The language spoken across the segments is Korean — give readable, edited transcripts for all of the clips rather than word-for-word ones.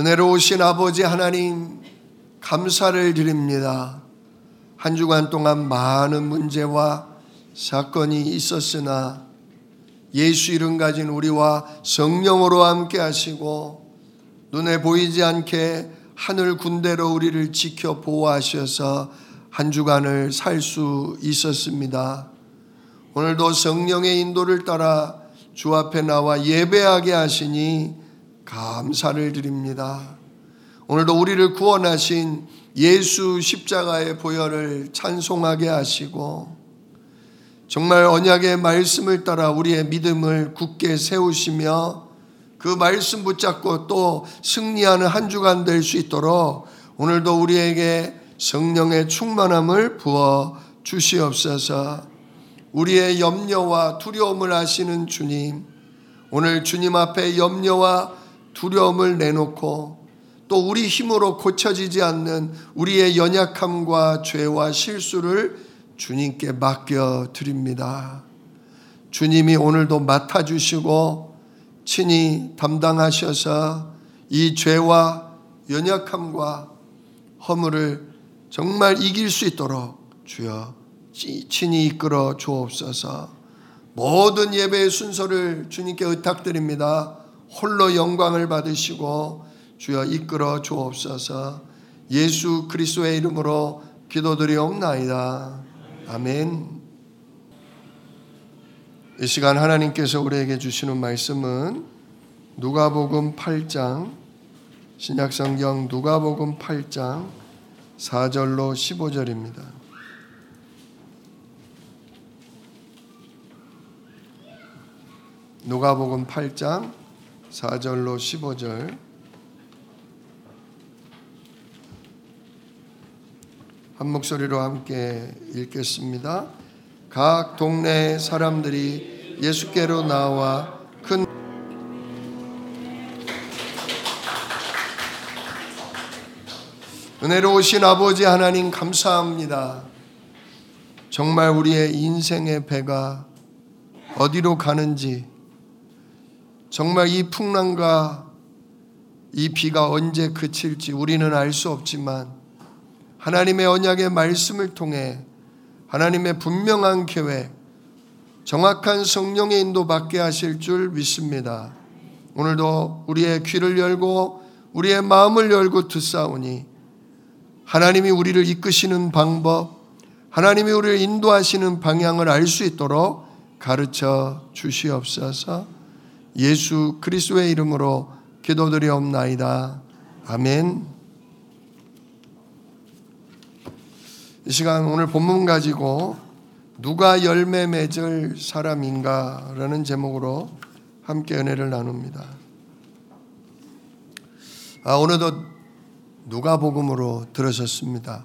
은혜로우신 아버지 하나님, 감사를 드립니다. 한 주간 동안 많은 문제와 사건이 있었으나 예수 이름 가진 우리와 성령으로 함께 하시고 눈에 보이지 않게 하늘 군대로 우리를 지켜 보호하셔서 한 주간을 살 수 있었습니다. 오늘도 성령의 인도를 따라 주 앞에 나와 예배하게 하시니 감사를 드립니다. 오늘도 우리를 구원하신 예수 십자가의 보혈을 찬송하게 하시고 정말 언약의 말씀을 따라 우리의 믿음을 굳게 세우시며 그 말씀 붙잡고 또 승리하는 한 주간 될 수 있도록 오늘도 우리에게 성령의 충만함을 부어 주시옵소서. 우리의 염려와 두려움을 아시는 주님, 오늘 주님 앞에 염려와 두려움을 내놓고 또 우리 힘으로 고쳐지지 않는 우리의 연약함과 죄와 실수를 주님께 맡겨드립니다. 주님이 오늘도 맡아주시고 친히 담당하셔서 이 죄와 연약함과 허물을 정말 이길 수 있도록 주여 친히 이끌어 주옵소서. 모든 예배의 순서를 주님께 의탁드립니다. 홀로 영광을 받으시고 주여 이끌어 주옵소서. 예수 그리스도의 이름으로 기도드리옵나이다. 아멘. 이 시간 하나님께서 우리에게 주시는 말씀은 누가복음 8장, 신약성경 누가복음 8장 4절로 15절입니다. 누가복음 8장 4절로 15절 한 목소리로 함께 읽겠습니다. 각 동네 사람들이 예수께로 나와 큰 은혜로우신 아버지 하나님 감사합니다. 정말 우리의 인생의 배가 어디로 가는지, 정말 이 풍랑과 이 비가 언제 그칠지 우리는 알 수 없지만 하나님의 언약의 말씀을 통해 하나님의 분명한 계획, 정확한 성령의 인도 받게 하실 줄 믿습니다. 오늘도 우리의 귀를 열고 우리의 마음을 열고 듣사오니 하나님이 우리를 이끄시는 방법, 하나님이 우리를 인도하시는 방향을 알 수 있도록 가르쳐 주시옵소서. 예수 그리스도의 이름으로 기도드리옵나이다. 아멘. 이 시간 오늘 본문 가지고 누가 열매 맺을 사람인가 라는 제목으로 함께 은혜를 나눕니다. 오늘도 누가복음으로 들으셨습니다.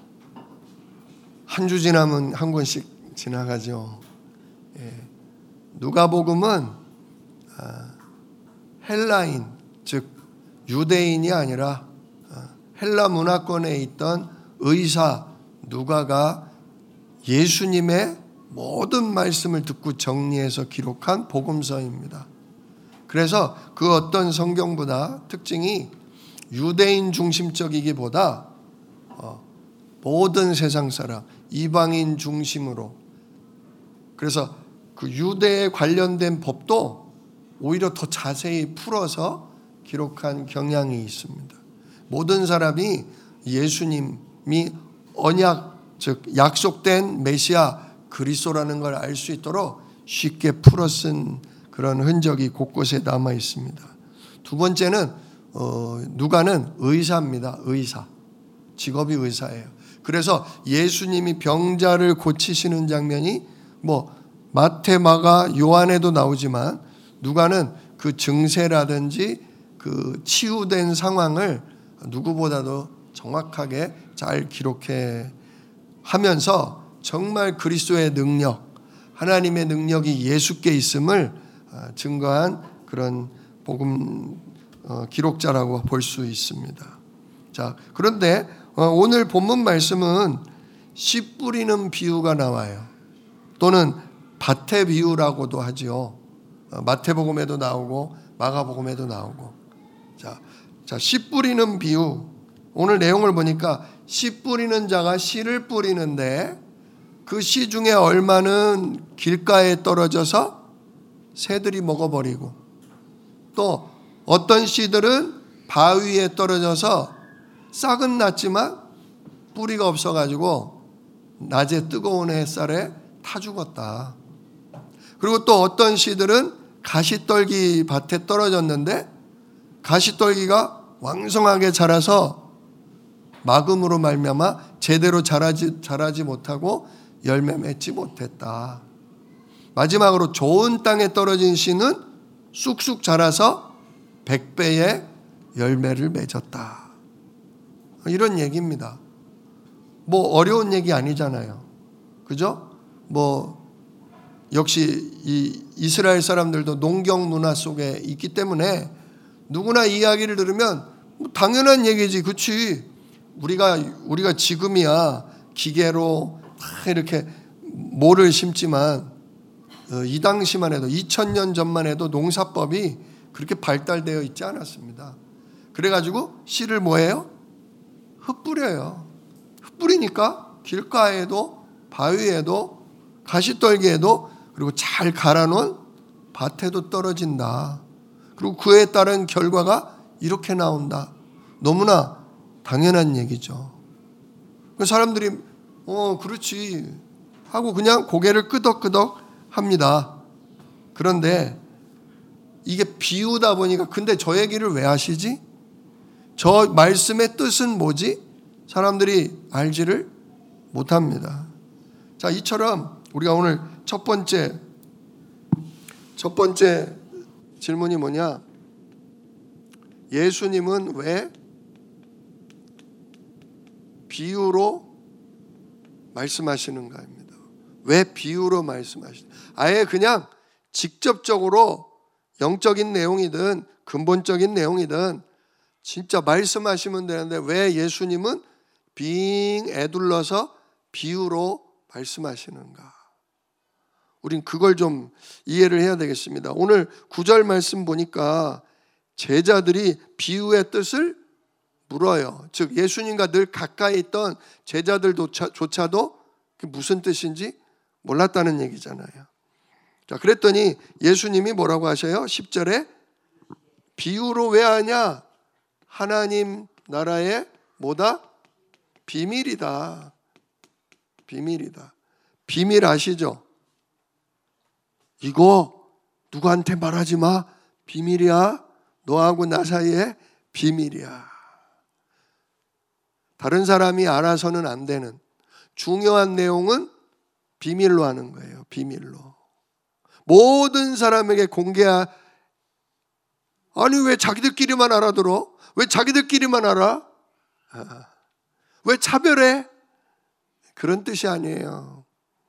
한 주 지나면 한 권씩 지나가죠. 누가복음은 헬라인, 즉 유대인이 아니라 헬라 문화권에 있던 의사 누가가 예수님의 모든 말씀을 듣고 정리해서 기록한 복음서입니다. 그래서 그 어떤 성경보다 특징이 유대인 중심적이기보다 모든 세상 사람, 이방인 중심으로, 그래서 그 유대에 관련된 법도 오히려 더 자세히 풀어서 기록한 경향이 있습니다. 모든 사람이 예수님이 언약, 즉 약속된 메시아 그리스도라는 걸 알 수 있도록 쉽게 풀어 쓴 그런 흔적이 곳곳에 남아 있습니다. 두 번째는 누가는 의사입니다. 의사. 직업이 의사예요. 그래서 예수님이 병자를 고치시는 장면이 마태, 마가, 요한에도 나오지만 누가는 그 증세라든지 그 치유된 상황을 누구보다도 정확하게 잘 기록해 하면서 정말 그리스도의 능력, 하나님의 능력이 예수께 있음을 증거한 그런 복음 기록자라고 볼 수 있습니다. 자, 그런데 오늘 본문 말씀은 씨 뿌리는 비유가 나와요. 또는 밭의 비유라고도 하죠. 마태복음에도 나오고 마가복음에도 나오고. 자, 자, 씨 뿌리는 비유. 오늘 내용을 보니까 씨 뿌리는 자가 씨를 뿌리는데 그 씨 중에 얼마는 길가에 떨어져서 새들이 먹어버리고, 또 어떤 씨들은 바위에 떨어져서 싹은 났지만 뿌리가 없어가지고 낮에 뜨거운 햇살에 타 죽었다. 그리고 또 어떤 씨들은 가시떨기 밭에 떨어졌는데 가시떨기가 왕성하게 자라서 막음으로 말미암아 제대로 자라지 못하고 열매 맺지 못했다. 마지막으로 좋은 땅에 떨어진 씨는 쑥쑥 자라서 100배의 열매를 맺었다. 이런 얘기입니다. 뭐 어려운 얘기 아니잖아요. 그죠? 역시 이 이스라엘 사람들도 농경 문화 속에 있기 때문에 누구나 이 이야기를 들으면 당연한 얘기지. 그치? 우리가 지금이야 기계로 이렇게 모를 심지만 이 당시만 해도 2000년 전만 해도 농사법이 그렇게 발달되어 있지 않았습니다. 그래가지고 씨를 뭐해요? 흩뿌려요. 흩뿌리니까 길가에도 바위에도 가시떨기에도 그리고 잘 갈아놓은 밭에도 떨어진다. 그리고 그에 따른 결과가 이렇게 나온다. 너무나 당연한 얘기죠. 사람들이 그렇지 하고 그냥 고개를 끄덕끄덕 합니다. 그런데 이게 비유다 보니까 근데 저 얘기를 왜 하시지? 저 말씀의 뜻은 뭐지? 사람들이 알지를 못합니다. 자, 이처럼 우리가 오늘 첫 번째 질문이 뭐냐? 예수님은 왜 비유로 말씀하시는가입니다. 왜 비유로 말씀하시는가? 아예 그냥 직접적으로 영적인 내용이든 근본적인 내용이든 진짜 말씀하시면 되는데 왜 예수님은 빙 애둘러서 비유로 말씀하시는가? 우린 그걸 좀 이해를 해야 되겠습니다. 오늘 9절 말씀 보니까 제자들이 비유의 뜻을 물어요. 즉 예수님과 늘 가까이 있던 제자들조차도 그게 무슨 뜻인지 몰랐다는 얘기잖아요. 자, 그랬더니 예수님이 뭐라고 하셔요? 10절에 비유로 왜 하냐? 하나님 나라의 뭐다? 비밀이다. 비밀이다. 비밀 아시죠? 이거 누구한테 말하지 마. 비밀이야. 너하고 나 사이에 비밀이야. 다른 사람이 알아서는 안 되는 중요한 내용은 비밀로 하는 거예요. 비밀로. 모든 사람에게 아니 왜 자기들끼리만 알아들어? 왜 자기들끼리만 알아? 왜 차별해? 그런 뜻이 아니에요.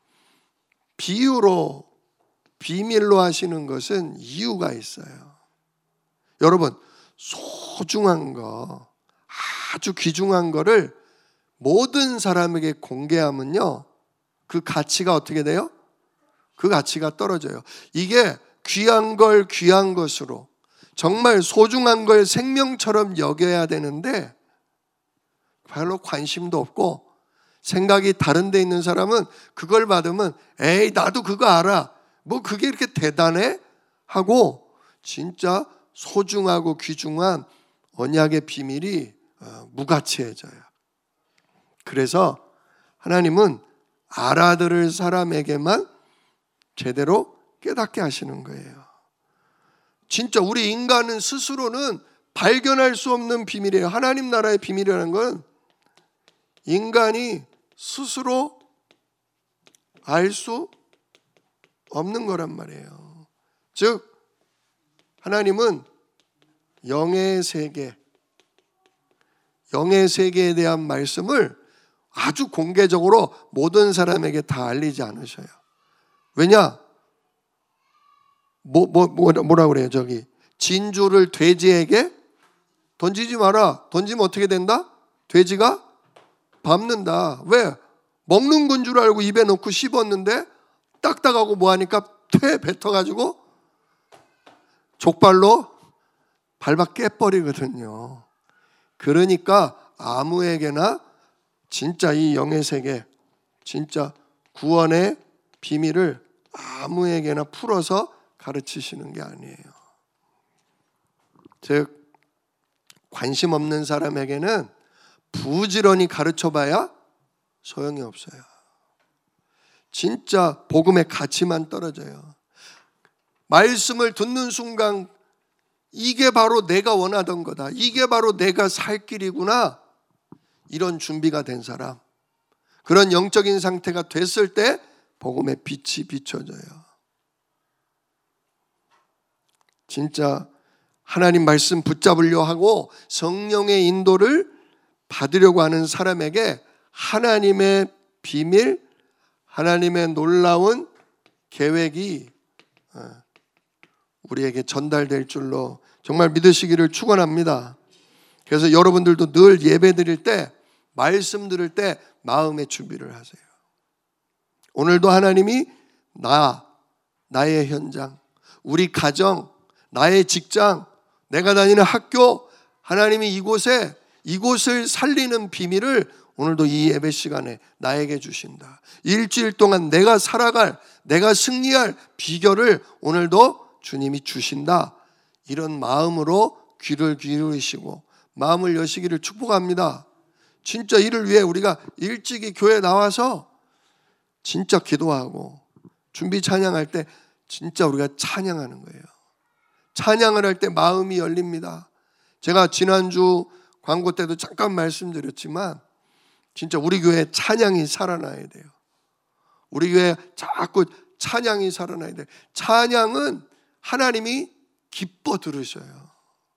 비유로 비밀로 하시는 것은 이유가 있어요. 여러분, 소중한 거, 아주 귀중한 거를 모든 사람에게 공개하면요, 그 가치가 어떻게 돼요? 그 가치가 떨어져요. 이게 귀한 걸 귀한 것으로, 정말 소중한 걸 생명처럼 여겨야 되는데 별로 관심도 없고 생각이 다른 데 있는 사람은 그걸 받으면 에이 나도 그거 알아. 뭐 그게 이렇게 대단해? 하고 진짜 소중하고 귀중한 언약의 비밀이 무가치해져요. 그래서 하나님은 알아들을 사람에게만 제대로 깨닫게 하시는 거예요. 진짜 우리 인간은 스스로는 발견할 수 없는 비밀이에요. 하나님 나라의 비밀이라는 건 인간이 스스로 알 수 없는 거란 말이에요. 즉 하나님은 영의 세계에 대한 말씀을 아주 공개적으로 모든 사람에게 다 알리지 않으셔요. 왜냐? 뭐라 그래요? 진주를 돼지에게 던지지 마라. 던지면 어떻게 된다? 돼지가 밟는다. 왜? 먹는 건 줄 알고 입에 넣고 씹었는데 딱딱하고 뭐하니까 뱉어가지고 족발로 밟아 깨버리거든요. 그러니까 아무에게나 진짜 이 영의 세계, 진짜 구원의 비밀을 아무에게나 풀어서 가르치시는 게 아니에요. 즉 관심 없는 사람에게는 부지런히 가르쳐봐야 소용이 없어요. 진짜 복음의 가치만 떨어져요. 말씀을 듣는 순간 이게 바로 내가 원하던 거다, 이게 바로 내가 살 길이구나, 이런 준비가 된 사람, 그런 영적인 상태가 됐을 때 복음의 빛이 비춰져요. 진짜 하나님 말씀 붙잡으려 하고 성령의 인도를 받으려고 하는 사람에게 하나님의 비밀, 하나님의 놀라운 계획이 우리에게 전달될 줄로 정말 믿으시기를 축원합니다. 그래서 여러분들도 늘 예배 드릴 때, 말씀 들을 때 마음의 준비를 하세요. 오늘도 하나님이 나의 현장, 우리 가정, 나의 직장, 내가 다니는 학교, 하나님이 이곳을 살리는 비밀을 오늘도 이 예배 시간에 나에게 주신다. 일주일 동안 내가 살아갈, 내가 승리할 비결을 오늘도 주님이 주신다. 이런 마음으로 귀를 기울이시고 마음을 여시기를 축복합니다. 진짜 이를 위해 우리가 일찍이 교회에 나와서 진짜 기도하고 준비 찬양할 때 진짜 우리가 찬양하는 거예요. 찬양을 할 때 마음이 열립니다. 제가 지난주 광고 때도 잠깐 말씀드렸지만 진짜 우리 교회 찬양이 살아나야 돼요. 우리 교회 자꾸 찬양이 살아나야 돼요. 찬양은 하나님이 기뻐 들으셔요.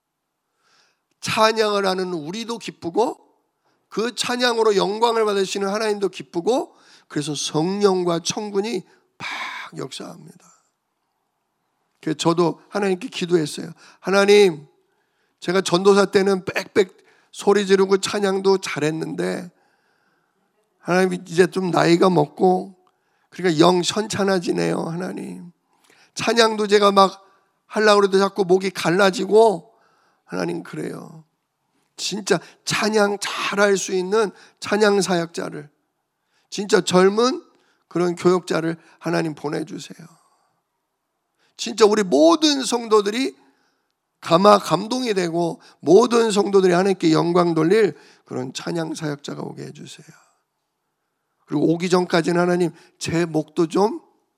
찬양을 하는 우리도 기쁘고 그 찬양으로 영광을 받으시는 하나님도 기쁘고, 그래서 성령과 천군이 막 역사합니다. 그래서 저도 하나님께 기도했어요. 하나님, 제가 전도사 때는 빽빽 소리 지르고 찬양도 잘했는데 하나님 이제 좀 나이가 먹고 그러니까 영 현찮아지네요. 하나님, 찬양도 제가 막 하려고 해도 자꾸 목이 갈라지고, 하나님 그래요. 진짜 찬양 잘할 수 있는 찬양 사역자를, 진짜 젊은 그런 교역자를 하나님 보내주세요. 진짜 우리 모든 성도들이 감동이 되고 모든 성도들이 하나님께 영광 돌릴 그런 찬양 사역자가 오게 해주세요. 그리고 오기 전까지는 하나님 제 목도 좀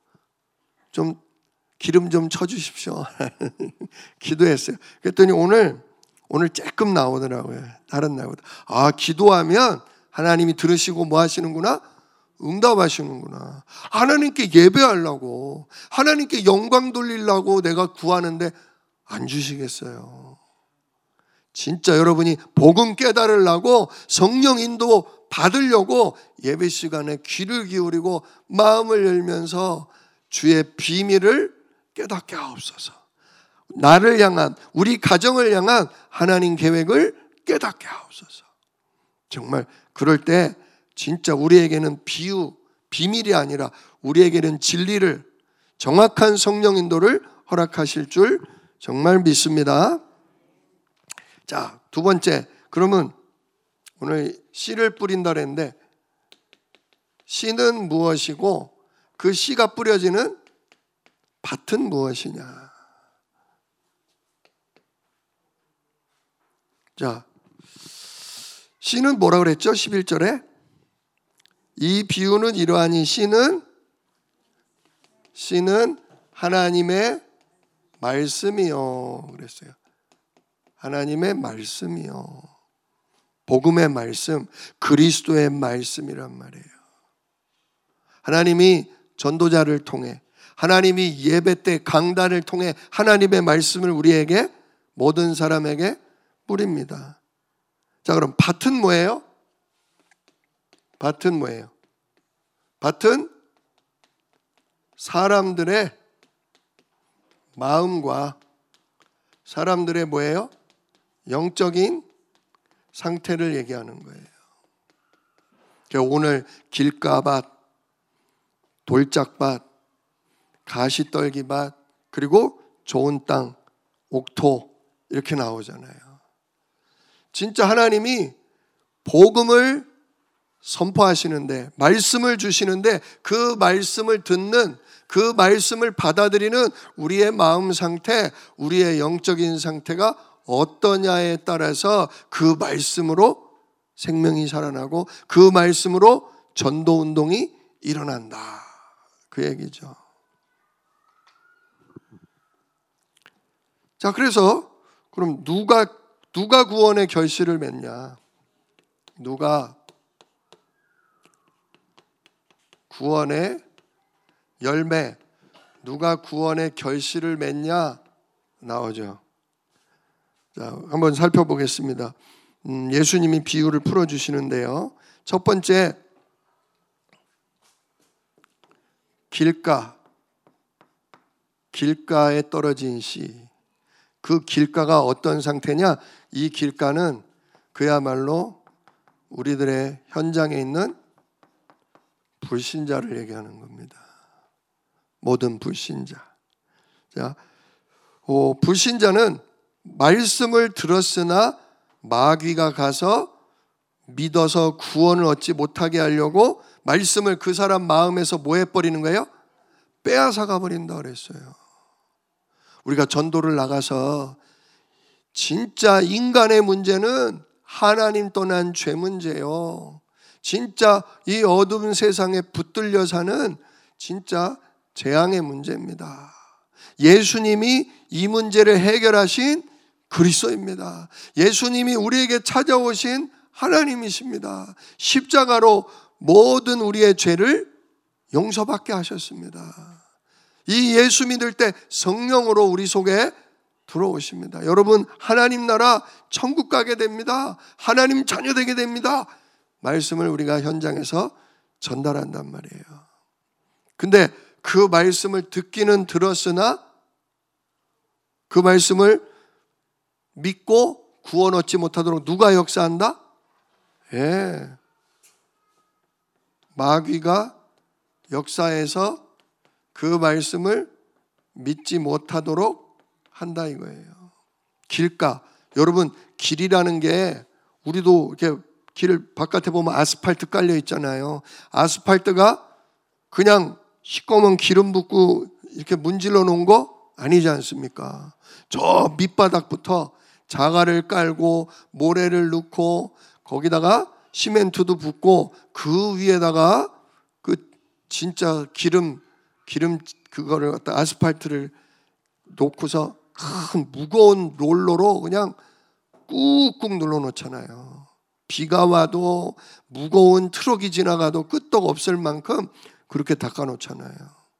기름 좀 쳐주십시오. 기도했어요. 그랬더니 오늘 조금 나오더라고요. 다른 날보다. 아, 기도하면 하나님이 들으시고 뭐 하시는구나? 응답하시는구나. 하나님께 예배하려고, 하나님께 영광 돌리려고 내가 구하는데 안 주시겠어요. 진짜 여러분이 복음 깨달으려고, 성령 인도 받으려고 예배 시간에 귀를 기울이고 마음을 열면서 주의 비밀을 깨닫게 하옵소서. 나를 향한, 우리 가정을 향한 하나님 계획을 깨닫게 하옵소서. 정말 그럴 때 진짜 우리에게는 비밀이 아니라 우리에게는 진리를, 정확한 성령 인도를 허락하실 줄 정말 믿습니다. 자, 두 번째, 그러면 오늘 씨를 뿌린다 그랬는데 씨는 무엇이고 그 씨가 뿌려지는 밭은 무엇이냐? 자, 씨는 뭐라 그랬죠? 11절에 이 비유는 이러하니 씨는 하나님의 말씀이요 그랬어요. 하나님의 말씀이요, 복음의 말씀, 그리스도의 말씀이란 말이에요. 하나님이 전도자를 통해, 하나님이 예배 때 강단을 통해 하나님의 말씀을 우리에게, 모든 사람에게 뿌립니다. 자, 그럼 밭은 뭐예요? 밭은 뭐예요? 밭은 사람들의 마음과 사람들의 뭐예요? 영적인 상태를 얘기하는 거예요. 오늘 길가밭, 돌짝밭, 가시떨기밭, 그리고 좋은 땅, 옥토 이렇게 나오잖아요. 진짜 하나님이 복음을 선포하시는데, 말씀을 주시는데, 그 말씀을 듣는, 그 말씀을 받아들이는 우리의 마음 상태, 우리의 영적인 상태가 어떠냐에 따라서 그 말씀으로 생명이 살아나고 그 말씀으로 전도 운동이 일어난다, 그 얘기죠. 자, 그래서 그럼 누가 구원의 결실을 맺냐? 누가 구원의 열매, 누가 구원의 결실을 맺냐 나오죠. 자, 한번 살펴보겠습니다. 예수님이 비유를 풀어주시는데요. 첫 번째, 길가에 떨어진 씨. 그 길가가 어떤 상태냐? 이 길가는 그야말로 우리들의 현장에 있는 불신자를 얘기하는 겁니다. 모든 불신자. 자, 불신자는 말씀을 들었으나 마귀가 가서 믿어서 구원을 얻지 못하게 하려고 말씀을 그 사람 마음에서 뭐 해버리는 거예요? 빼앗아가 버린다 그랬어요. 우리가 전도를 나가서 진짜 인간의 문제는 하나님 떠난 죄 문제요. 진짜 이 어두운 세상에 붙들려 사는 진짜 재앙의 문제입니다. 예수님이 이 문제를 해결하신 그리스도입니다. 예수님이 우리에게 찾아오신 하나님이십니다. 십자가로 모든 우리의 죄를 용서받게 하셨습니다. 이 예수 믿을 때 성령으로 우리 속에 들어오십니다. 여러분, 하나님 나라 천국 가게 됩니다. 하나님 자녀 되게 됩니다. 말씀을 우리가 현장에서 전달한단 말이에요. 근데 그 말씀을 듣기는 들었으나 그 말씀을 믿고 구원 얻지 못하도록 누가 역사한다? 예, 마귀가 역사해서 그 말씀을 믿지 못하도록 한다 이거예요. 길가, 여러분 길이라는 게 우리도 이렇게 길 바깥에 보면 아스팔트 깔려 있잖아요. 아스팔트가 그냥 시꺼먼 기름 붓고 이렇게 문질러 놓은 거 아니지 않습니까? 저 밑바닥부터 자갈을 깔고 모래를 넣고 거기다가 시멘트도 붓고 그 위에다가 그 진짜 기름 그거를 갖다 아스팔트를 놓고서 큰 무거운 롤러로 그냥 꾹꾹 눌러 놓잖아요. 비가 와도 무거운 트럭이 지나가도 끄떡 없을 만큼 그렇게 닦아 놓잖아요.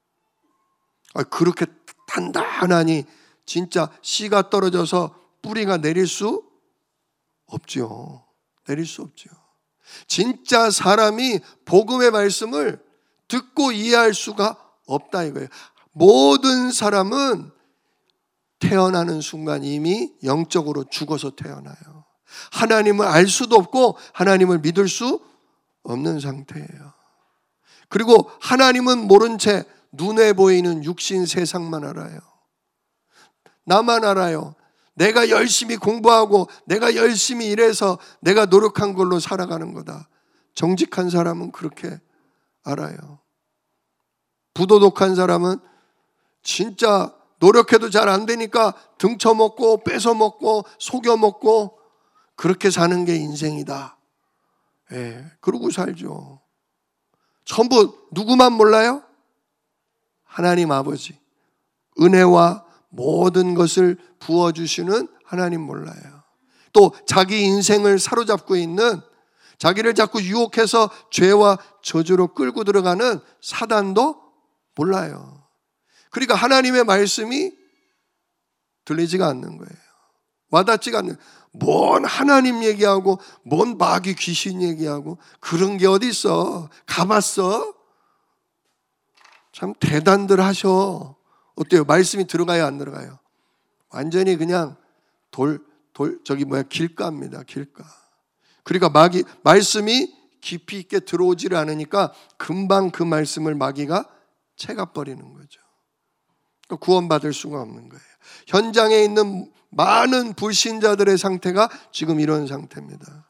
그렇게 단단하니 진짜 씨가 떨어져서 뿌리가 내릴 수 없죠. 내릴 수 없죠. 진짜 사람이 복음의 말씀을 듣고 이해할 수가 없다 이거예요. 모든 사람은 태어나는 순간 이미 영적으로 죽어서 태어나요. 하나님을 알 수도 없고 하나님을 믿을 수 없는 상태예요. 그리고 하나님은 모른 채 눈에 보이는 육신 세상만 알아요. 나만 알아요. 내가 열심히 공부하고 내가 열심히 일해서 내가 노력한 걸로 살아가는 거다. 정직한 사람은 그렇게 알아요. 부도덕한 사람은 진짜 노력해도 잘 안 되니까 등쳐먹고 뺏어먹고 속여먹고 그렇게 사는 게 인생이다. 예, 그러고 살죠. 전부 누구만 몰라요? 하나님 아버지. 은혜와 모든 것을 부어주시는 하나님 몰라요. 또 자기 인생을 사로잡고 있는, 자기를 자꾸 유혹해서 죄와 저주로 끌고 들어가는 사단도 몰라요. 그러니까 하나님의 말씀이 들리지가 않는 거예요. 와닿지가 않는 거예요. 뭔 하나님 얘기하고 뭔 마귀 귀신 얘기하고 그런 게 어디 있어? 가봤어? 참 대단들 하셔. 어때요? 말씀이 들어가요, 안 들어가요? 완전히 그냥 길가입니다. 길가. 그러니까 말씀이 깊이 있게 들어오지를 않으니까 금방 그 말씀을 마귀가 채가버리는 거죠. 구원받을 수가 없는 거예요. 현장에 있는 많은 불신자들의 상태가 지금 이런 상태입니다.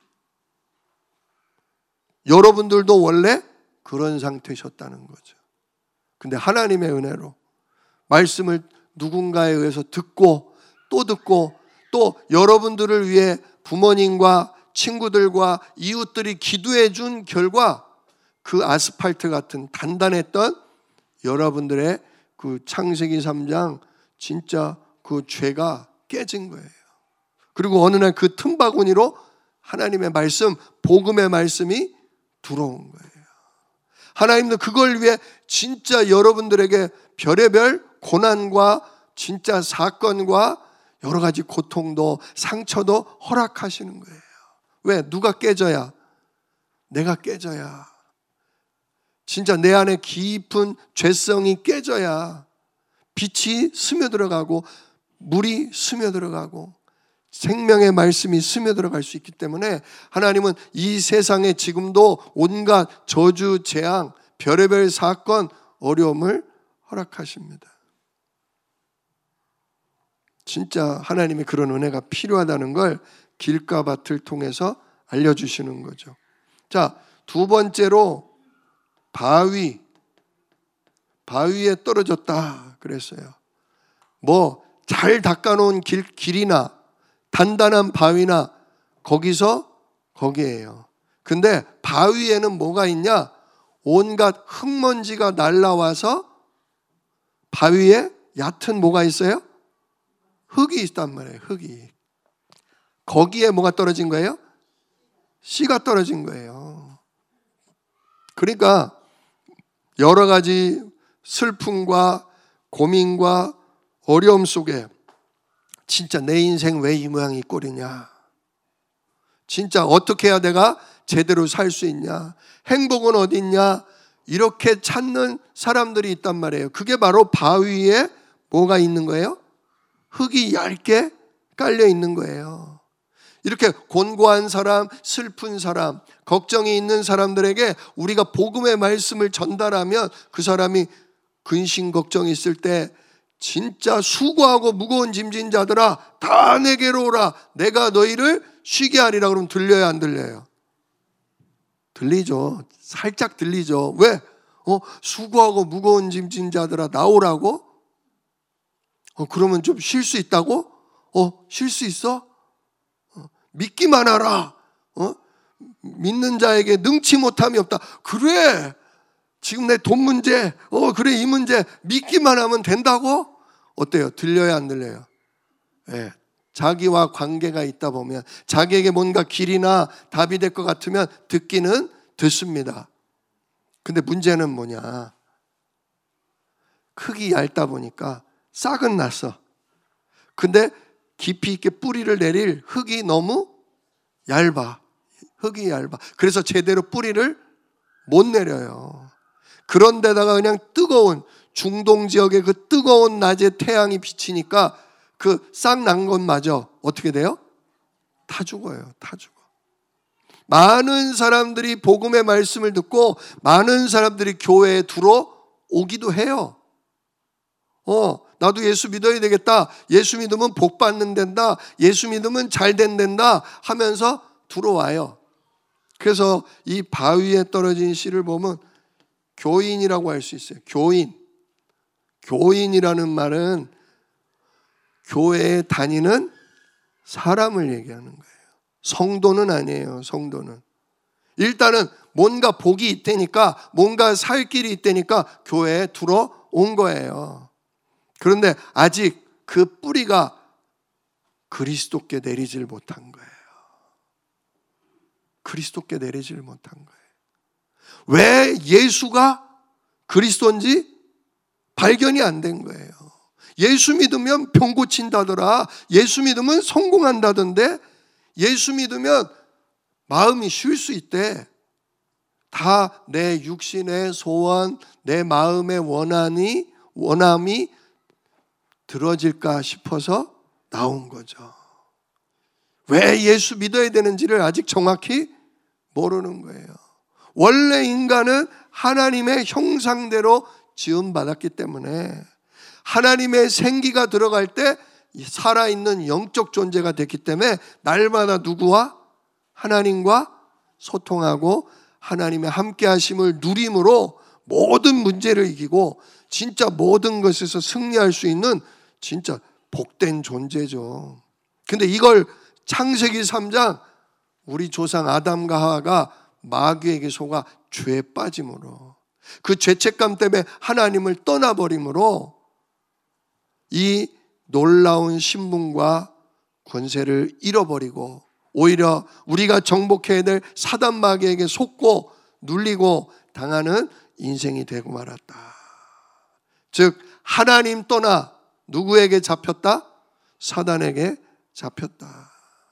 여러분들도 원래 그런 상태셨다는 거죠. 근데 하나님의 은혜로 말씀을 누군가에 의해서 듣고 또 여러분들을 위해 부모님과 친구들과 이웃들이 기도해 준 결과 그 아스팔트 같은 단단했던 여러분들의 그 창세기 3장 진짜 그 죄가 깨진 거예요. 그리고 어느 날 그 틈바구니로 하나님의 말씀, 복음의 말씀이 들어온 거예요. 하나님도 그걸 위해 진짜 여러분들에게 별의별 고난과 진짜 사건과 여러 가지 고통도 상처도 허락하시는 거예요. 왜? 누가 깨져야? 내가 깨져야. 진짜 내 안에 깊은 죄성이 깨져야 빛이 스며들어가고 물이 스며들어가고 생명의 말씀이 스며들어갈 수 있기 때문에 하나님은 이 세상에 지금도 온갖 저주, 재앙, 별의별 사건, 어려움을 허락하십니다. 진짜 하나님의 그런 은혜가 필요하다는 걸 길가밭을 통해서 알려주시는 거죠. 자, 두 번째로 바위에 떨어졌다 그랬어요. 뭐 잘 닦아놓은 길이나 단단한 바위나 거기에요. 근데 바위에는 뭐가 있냐? 온갖 흙먼지가 날라와서 바위에 얕은 뭐가 있어요? 흙이 있단 말이에요. 흙이. 거기에 뭐가 떨어진 거예요? 씨가 떨어진 거예요. 그러니까 여러 가지 슬픔과 고민과 어려움 속에 진짜 내 인생 왜 이 모양이 꼴이냐? 진짜 어떻게 해야 내가 제대로 살 수 있냐? 행복은 어디 있냐? 이렇게 찾는 사람들이 있단 말이에요. 그게 바로 바위에 뭐가 있는 거예요? 흙이 얇게 깔려 있는 거예요. 이렇게 곤고한 사람, 슬픈 사람, 걱정이 있는 사람들에게 우리가 복음의 말씀을 전달하면 그 사람이 근심 걱정이 있을 때 진짜 수고하고 무거운 짐진 자들아 다 내게로 오라 내가 너희를 쉬게 하리라 그러면 들려요 안 들려요? 들리죠. 살짝 들리죠. 왜? 수고하고 무거운 짐진 자들아 나오라고? 그러면 좀 쉴 수 있다고? 쉴 수 있어? 믿기만 하라. 믿는 자에게 능치 못함이 없다. 그래. 지금 내 돈 문제, 그래 이 문제 믿기만 하면 된다고? 어때요? 들려요 안 들려요? 네. 자기와 관계가 있다 보면 자기에게 뭔가 길이나 답이 될 것 같으면 듣기는 듣습니다. 근데 문제는 뭐냐? 흙이 얇다 보니까 싹은 났어. 근데 깊이 있게 뿌리를 내릴 흙이 너무 얇아. 흙이 얇아. 그래서 제대로 뿌리를 못 내려요. 그런데다가 그냥 뜨거운 중동 지역의 그 뜨거운 낮에 태양이 비치니까 그 싹 난 것마저 어떻게 돼요? 다 죽어요. 다 죽어. 많은 사람들이 복음의 말씀을 듣고 많은 사람들이 교회에 들어오기도 해요. 나도 예수 믿어야 되겠다. 예수 믿으면 복 받는 된다. 예수 믿으면 잘 된다 하면서 들어와요. 그래서 이 바위에 떨어진 씨를 보면 교인이라고 할 수 있어요. 교인이라는 말은 교회에 다니는 사람을 얘기하는 거예요. 성도는 아니에요. 성도는. 일단은 뭔가 복이 있다니까 뭔가 살 길이 있다니까 교회에 들어온 거예요. 그런데 아직 그 뿌리가 그리스도께 내리질 못한 거예요. 그리스도께 내리질 못한 거예요. 왜 예수가 그리스도인지 발견이 안 된 거예요. 예수 믿으면 병 고친다더라. 예수 믿으면 성공한다던데 예수 믿으면 마음이 쉴 수 있대. 다 내 육신의 소원, 내 마음의 원함이 들어질까 싶어서 나온 거죠. 왜 예수 믿어야 되는지를 아직 정확히 모르는 거예요. 원래 인간은 하나님의 형상대로 지음받았기 때문에 하나님의 생기가 들어갈 때 살아있는 영적 존재가 됐기 때문에 날마다 누구와? 하나님과 소통하고 하나님의 함께 하심을 누림으로 모든 문제를 이기고 진짜 모든 것에서 승리할 수 있는 진짜 복된 존재죠. 근데 이걸 창세기 3장 우리 조상 아담과 하와가 마귀에게 속아 죄에 빠짐으로, 그 죄책감 때문에 하나님을 떠나버림으로 이 놀라운 신분과 권세를 잃어버리고 오히려 우리가 정복해야 될 사단 마귀에게 속고 눌리고 당하는 인생이 되고 말았다. 즉 하나님 떠나 누구에게 잡혔다? 사단에게 잡혔다.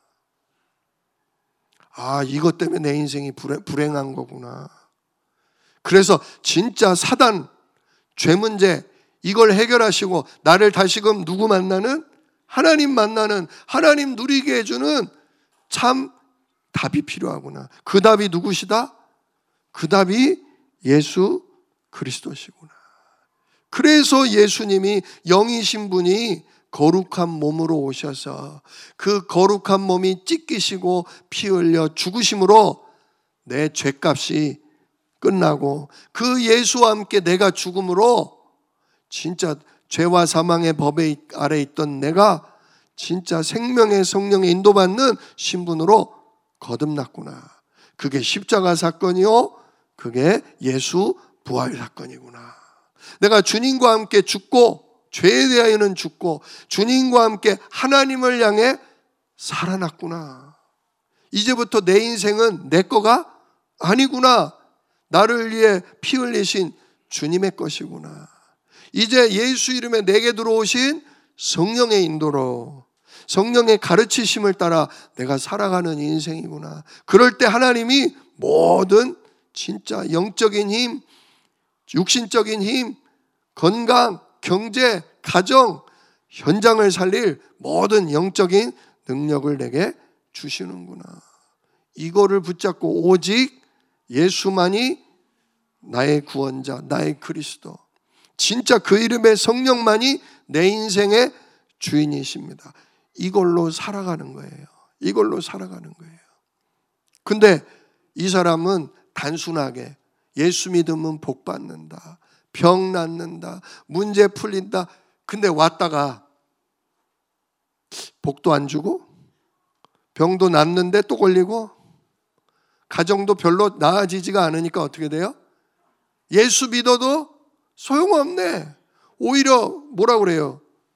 아, 이것 때문에 내 인생이 불행한 거구나. 그래서 진짜 사단, 죄 문제 이걸 해결하시고 나를 다시금 누구 만나는? 하나님 만나는, 하나님 누리게 해주는 참 답이 필요하구나. 그 답이 누구시다? 그 답이 예수 그리스도시구나. 그래서 예수님이 영이신 분이 거룩한 몸으로 오셔서 그 거룩한 몸이 찢기시고 피 흘려 죽으심으로 내 죄값이 끝나고 그 예수와 함께 내가 죽음으로 진짜 죄와 사망의 법에 아래 있던 내가 진짜 생명의 성령에 인도받는 신분으로 거듭났구나. 그게 십자가 사건이요, 그게 예수 부활 사건이구나. 내가 주님과 함께 죽고 죄에 대하여는 죽고 주님과 함께 하나님을 향해 살아났구나. 이제부터 내 인생은 내 거가 아니구나. 나를 위해 피 흘리신 주님의 것이구나. 이제 예수 이름에 내게 들어오신 성령의 인도로, 성령의 가르치심을 따라 내가 살아가는 인생이구나. 그럴 때 하나님이 모든 진짜 영적인 힘, 육신적인 힘, 건강, 경제, 가정, 현장을 살릴 모든 영적인 능력을 내게 주시는구나. 이거를 붙잡고 오직 예수만이 나의 구원자, 나의 그리스도, 진짜 그 이름의 성령만이 내 인생의 주인이십니다. 이걸로 살아가는 거예요. 이걸로 살아가는 거예요. 근데 이 사람은 단순하게 예수 믿으면 복 받는다, 병 낫는다, 문제 풀린다. 근데 왔다가 복도 안 주고 병도 낫는데 또 걸리고 가정도 별로 나아지지가 않으니까 어떻게 돼요? 예수 믿어도 소용없네. 오히려 뭐라 그래요?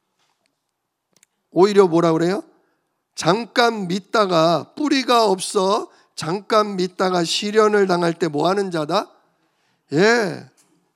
오히려 뭐라 그래요? 잠깐 믿다가 뿌리가 없어 잠깐 믿다가 시련을 당할 때 뭐 하는 자다? 예.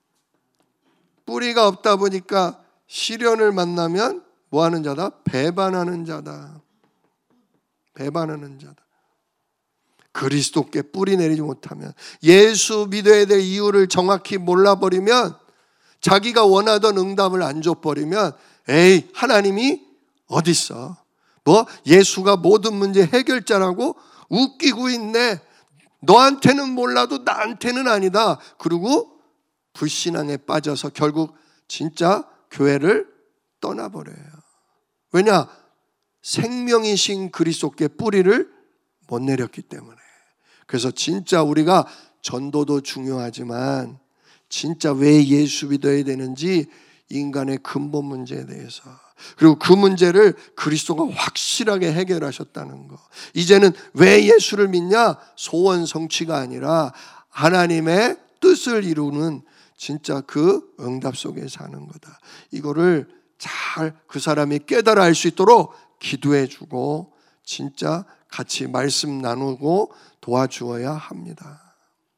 뿌리가 없다 보니까 시련을 만나면 뭐 하는 자다? 배반하는 자다. 배반하는 자다. 그리스도께 뿌리 내리지 못하면, 예수 믿어야 될 이유를 정확히 몰라버리면, 자기가 원하던 응답을 안 줘버리면, 에이, 하나님이 어딨어? 뭐 예수가 모든 문제 해결자라고 웃기고 있네. 너한테는 몰라도 나한테는 아니다. 그리고 불신앙에 빠져서 결국 진짜 교회를 떠나버려요. 왜냐? 생명이신 그리스도께 뿌리를 못 내렸기 때문에. 그래서 진짜 우리가 전도도 중요하지만 진짜 왜 예수 믿어야 되는지, 인간의 근본 문제에 대해서, 그리고 그 문제를 그리스도가 확실하게 해결하셨다는 거. 이제는 왜 예수를 믿냐? 소원 성취가 아니라 하나님의 뜻을 이루는 진짜 그 응답 속에 사는 거다. 이거를 잘 그 사람이 깨달아 알 수 있도록 기도해 주고 진짜 같이 말씀 나누고 도와주어야 합니다.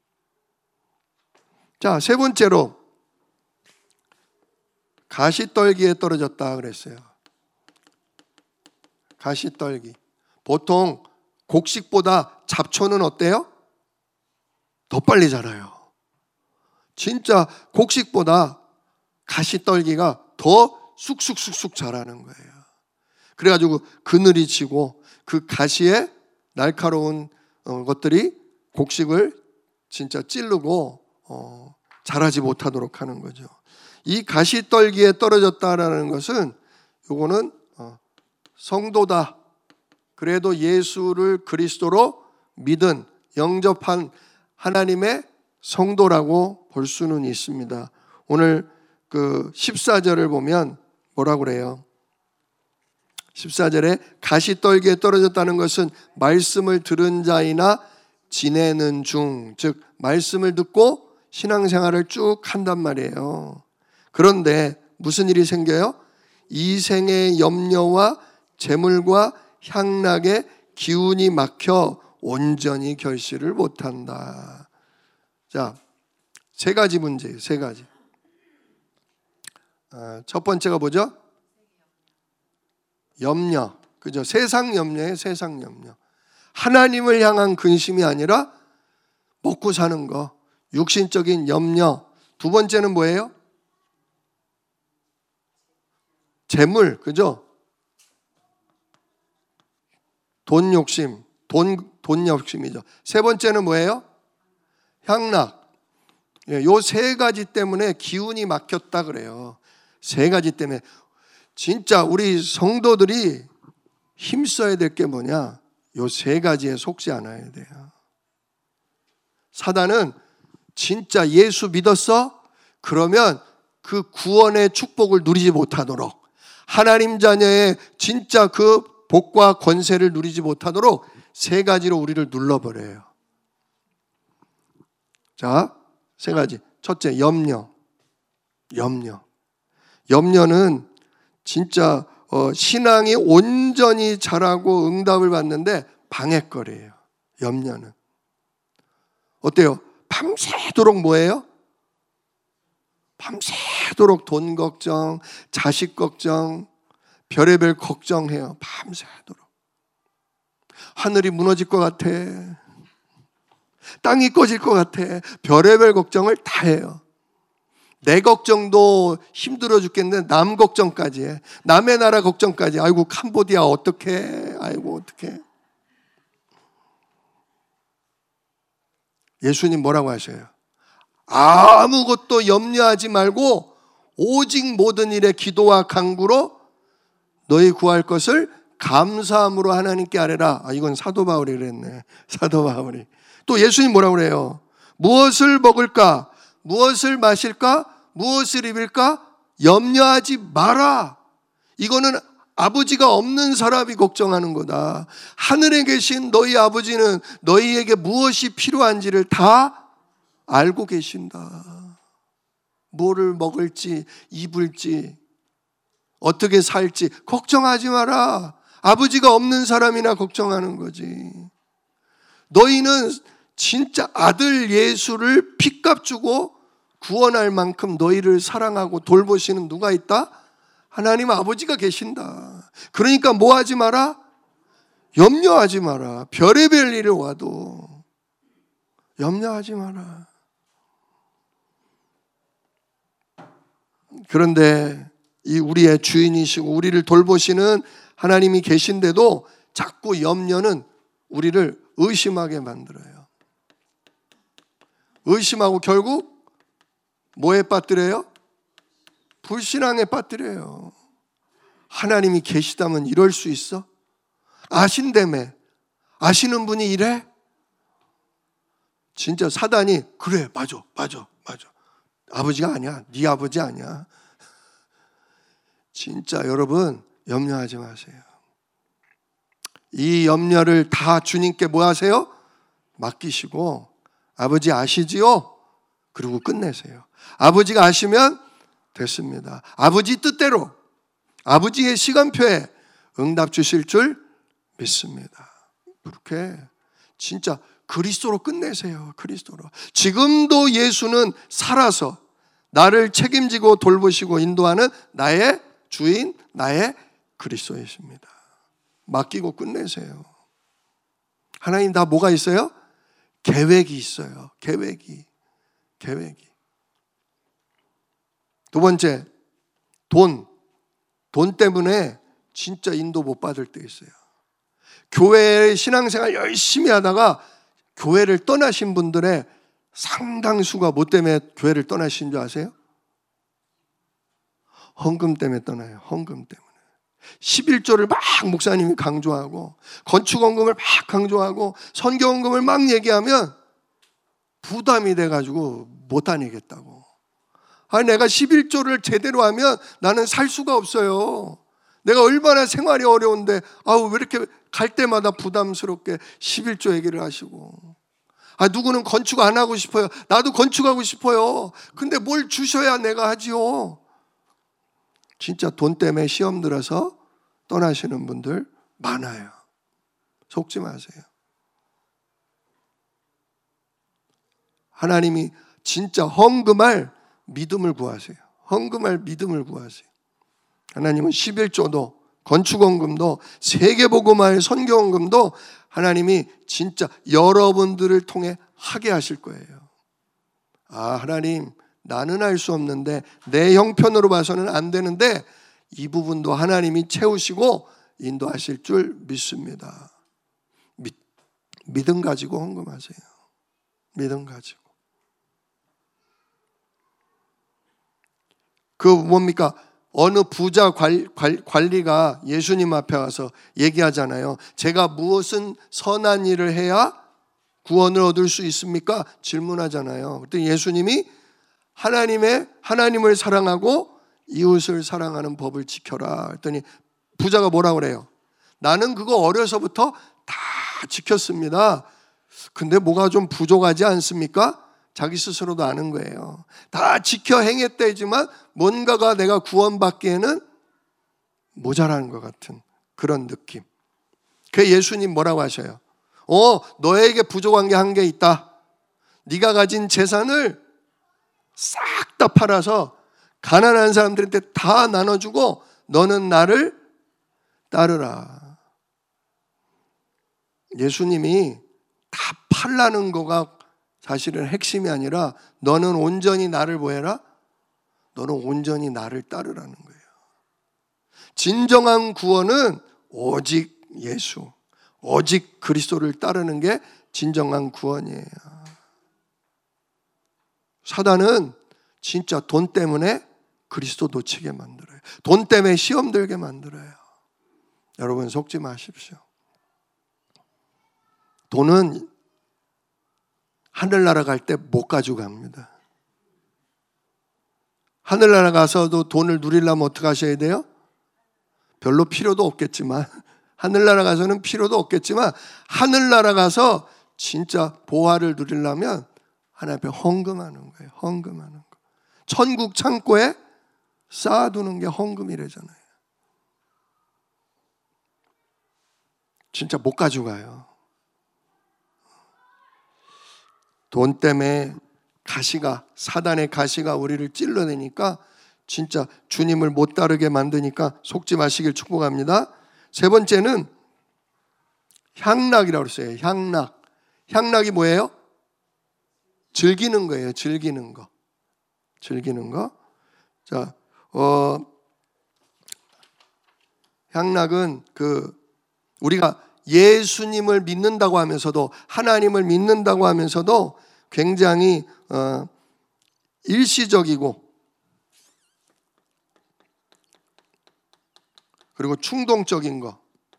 자, 세 번째로 가시떨기에 떨어졌다 그랬어요. 가시떨기. 보통 곡식보다 잡초는 어때요? 더 빨리 자라요. 진짜 곡식보다 가시떨기가 더 쑥쑥쑥쑥 자라는 거예요. 그래가지고 그늘이 지고 그 가시에 날카로운 것들이 곡식을 진짜 찌르고 자라지 못하도록 하는 거죠. 이 가시떨기에 떨어졌다라는 것은, 요거는 성도다. 그래도 예수를 그리스도로 믿은 영접한 하나님의 성도라고 볼 수는 있습니다. 오늘 그 14절을 보면 뭐라고 그래요? 14절에 가시떨기에 떨어졌다는 것은 말씀을 들은 자이나 지내는 중, 즉 말씀을 듣고 신앙생활을 쭉 한단 말이에요. 그런데 무슨 일이 생겨요? 이생의 염려와 재물과 향락에 기운이 막혀 온전히 결실을 못한다. 자, 세 가지 문제예요. 세 가지. 첫 번째가 뭐죠? 염려. 그죠? 세상 염려예요. 세상 염려. 하나님을 향한 근심이 아니라 먹고 사는 거, 육신적인 염려. 두 번째는 뭐예요? 재물, 그죠? 돈 욕심, 돈 욕심이죠. 세 번째는 뭐예요? 향락. 요 세 가지 때문에 기운이 막혔다 그래요. 세 가지 때문에. 진짜 우리 성도들이 힘써야 될 게 뭐냐? 요 세 가지에 속지 않아야 돼요. 사단은 진짜 예수 믿었어? 그러면 그 구원의 축복을 누리지 못하도록, 하나님 자녀의 진짜 그 복과 권세를 누리지 못하도록 세 가지로 우리를 눌러버려요. 자, 세 가지. 첫째, 염려. 염려는 진짜 신앙이 온전히 자라고 응답을 받는데 방해거리예요. 염려는. 어때요? 밤새도록 뭐예요? 밤새도록 돈 걱정, 자식 걱정, 별의별 걱정해요. 밤새도록. 하늘이 무너질 것 같아. 땅이 꺼질 것 같아. 별의별 걱정을 다 해요. 내 걱정도 힘들어 죽겠는데 남 걱정까지 해. 남의 나라 걱정까지. 아이고 캄보디아 어떡해. 아이고 어떡해. 예수님 뭐라고 하셔요? 아무것도 염려하지 말고 오직 모든 일에 기도와 간구로 너희 구할 것을 감사함으로 하나님께 아뢰라. 이건 사도 바울이 그랬네. 사도 바울이. 또 예수님 뭐라고 그래요? 무엇을 먹을까? 무엇을 마실까? 무엇을 입을까? 염려하지 마라. 이거는 아버지가 없는 사람이 걱정하는 거다. 하늘에 계신 너희 아버지는 너희에게 무엇이 필요한지를 다 알고 계신다. 뭐를 먹을지, 입을지, 어떻게 살지 걱정하지 마라. 아버지가 없는 사람이나 걱정하는 거지. 너희는 진짜 아들 예수를 핏값 주고 구원할 만큼 너희를 사랑하고 돌보시는 누가 있다? 하나님 아버지가 계신다. 그러니까 뭐 하지 마라? 염려하지 마라. 별의별 일이 와도 염려하지 마라. 그런데 이 우리의 주인이시고 우리를 돌보시는 하나님이 계신데도 자꾸 염려는 우리를 의심하게 만들어요. 의심하고 결국 뭐에 빠뜨려요? 불신앙에 빠뜨려요. 하나님이 계시다면 이럴 수 있어? 아신다며. 아시는 분이 이래? 진짜 사단이 그래 맞아. 아버지가 아니야. 네 아버지 아니야. 진짜 여러분 염려하지 마세요. 이 염려를 다 주님께 뭐 하세요? 맡기시고 아버지 아시지요? 그리고 끝내세요. 아버지가 아시면 됐습니다. 아버지 뜻대로 아버지의 시간표에 응답 주실 줄 믿습니다. 그렇게 진짜 그리스도로 끝내세요. 그리스도로. 지금도 예수는 살아서 나를 책임지고 돌보시고 인도하는 나의 주인, 나의 그리스도이십니다. 맡기고 끝내세요. 하나님 다 뭐가 있어요? 계획이 있어요. 계획이. 두 번째, 돈 때문에 진짜 인도 못 받을 때 있어요. 교회 신앙생활 열심히 하다가 교회를 떠나신 분들의 상당수가 뭐 때문에 교회를 떠나신 줄 아세요? 헌금 때문에 떠나요. 헌금 때문에. 11조를 막 목사님이 강조하고 건축원금을 막 강조하고 선교원금을 막 얘기하면 부담이 돼가지고 못 다니겠다고. 아니 내가 11조를 제대로 하면 나는 살 수가 없어요. 내가 얼마나 생활이 어려운데 왜 이렇게 갈 때마다 부담스럽게 11조 얘기를 하시고. 누구는 건축 안 하고 싶어요. 나도 건축하고 싶어요. 근데 뭘 주셔야 내가 하지요. 진짜 돈 때문에 시험 들어서 떠나시는 분들 많아요. 속지 마세요. 하나님이 진짜 헌금할 믿음을 구하세요. 헌금할 믿음을 구하세요. 하나님은 11조도 건축원금도 세계복음화의 선교원금도 하나님이 진짜 여러분들을 통해 하게 하실 거예요. 하나님 나는 할 수 없는데 내 형편으로 봐서는 안 되는데 이 부분도 하나님이 채우시고 인도하실 줄 믿습니다. 믿음 가지고 헌금하세요. 믿음 가지고. 뭡니까? 어느 부자 관리가 예수님 앞에 와서 얘기하잖아요. 제가 무엇은 선한 일을 해야 구원을 얻을 수 있습니까? 질문하잖아요. 그때 예수님이 하나님을 사랑하고 이웃을 사랑하는 법을 지켜라 했더니 부자가 뭐라고 그래요? 나는 그거 어려서부터 다 지켰습니다. 근데 뭐가 좀 부족하지 않습니까? 자기 스스로도 아는 거예요. 다 지켜 행했다지만 뭔가가 내가 구원받기에는 모자라는 것 같은 그런 느낌. 그 예수님 뭐라고 하셔요? 너에게 부족한 게 한 개 있다. 네가 가진 재산을 싹 다 팔아서 가난한 사람들한테 다 나눠주고 너는 나를 따르라. 예수님이 다 팔라는 거가 사실은 핵심이 아니라 너는 온전히 나를 뭐해라? 너는 온전히 나를 따르라는 거예요. 진정한 구원은 오직 예수, 오직 그리스도를 따르는 게 진정한 구원이에요. 사단은 진짜 돈 때문에 그리스도 놓치게 만들어요. 돈 때문에 시험 들게 만들어요. 여러분 속지 마십시오. 돈은 하늘나라 갈 때 못 가지고 갑니다. 하늘나라 가서도 돈을 누리려면 어떻게 하셔야 돼요? 별로 필요도 없겠지만 하늘나라 가서는 필요도 없겠지만 하늘나라 가서 진짜 보화를 누리려면 하나님 앞에 헌금하는 거예요. 헌금하는 거. 천국 창고에 쌓아두는 게 헌금이래잖아요. 진짜 못 가지고 가요. 돈 때문에 사단의 가시가 우리를 찔러내니까 진짜 주님을 못 따르게 만드니까 속지 마시길 축복합니다. 세 번째는 향락이라고 했어요. 향락이 뭐예요? 즐기는 거예요. 즐기는 거. 자, 향락은 우리가 예수님을 믿는다고 하면서도 하나님을 믿는다고 하면서도 굉장히 일시적이고 그리고 충동적인 거.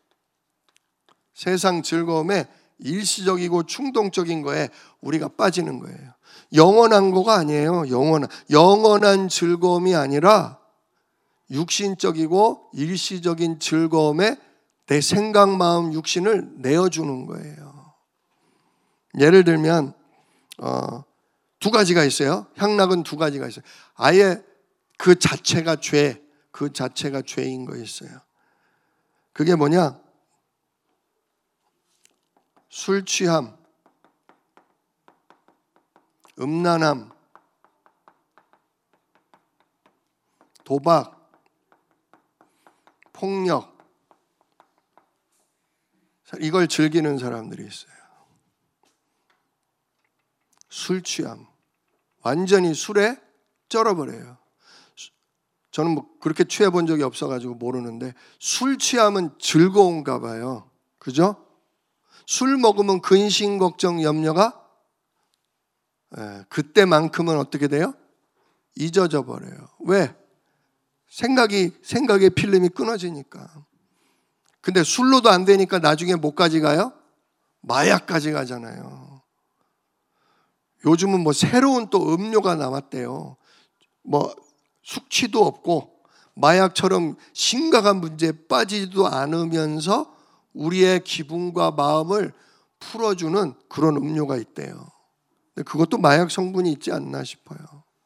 세상 즐거움에 일시적이고 충동적인 거에 우리가 빠지는 거예요. 영원한 거가 아니에요. 영원한 즐거움이 아니라 육신적이고 일시적인 즐거움에 내 생각, 마음, 육신을 내어주는 거예요. 예를 들면 두 가지가 있어요. 향락은 두 가지가 있어요. 아예 그 자체가 죄인 거 있어요. 그게 뭐냐? 술 취함, 음란함, 도박, 폭력, 이걸 즐기는 사람들이 있어요. 술 취함, 완전히 술에 쩔어버려요. 저는 그렇게 취해본 적이 없어가지고 모르는데 술 취함은 즐거운가 봐요. 그죠? 술 먹으면 근심, 걱정, 염려가 그때만큼은 어떻게 돼요? 잊어져 버려요. 왜? 생각의 필름이 끊어지니까. 근데 술로도 안 되니까 나중에 뭐까지 가요? 마약까지 가잖아요. 요즘은 뭐 새로운 또 음료가 나왔대요. 뭐 숙취도 없고 마약처럼 심각한 문제에 빠지지도 않으면서 우리의 기분과 마음을 풀어주는 그런 음료가 있대요. 근데 그것도 마약 성분이 있지 않나 싶어요.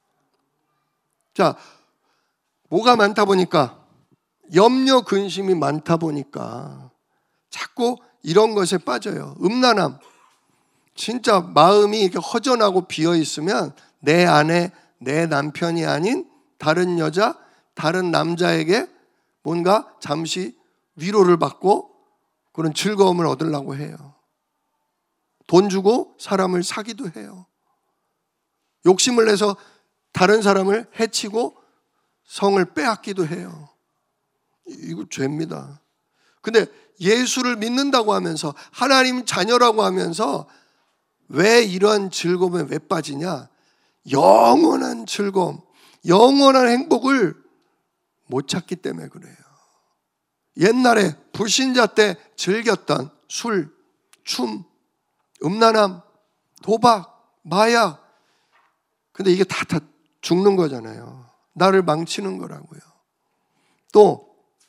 자, 뭐가 많다 보니까, 염려 근심이 많다 보니까 자꾸 이런 것에 빠져요. 음란함. 진짜 마음이 이렇게 허전하고 비어 있으면 내 아내, 내 남편이 아닌 다른 여자, 다른 남자에게 뭔가 잠시 위로를 받고 그런 즐거움을 얻으려고 해요. 돈 주고 사람을 사기도 해요. 욕심을 내서 다른 사람을 해치고 성을 빼앗기도 해요. 이거 죄입니다. 근데 예수를 믿는다고 하면서 하나님 자녀라고 하면서 왜 이런 즐거움에 왜 빠지냐? 영원한 즐거움, 영원한 행복을 못 찾기 때문에 그래요. 옛날에 불신자 때 즐겼던 술, 춤, 음란함, 도박, 마약, 근데 이게 다 죽는 거잖아요. 나를 망치는 거라고요. 또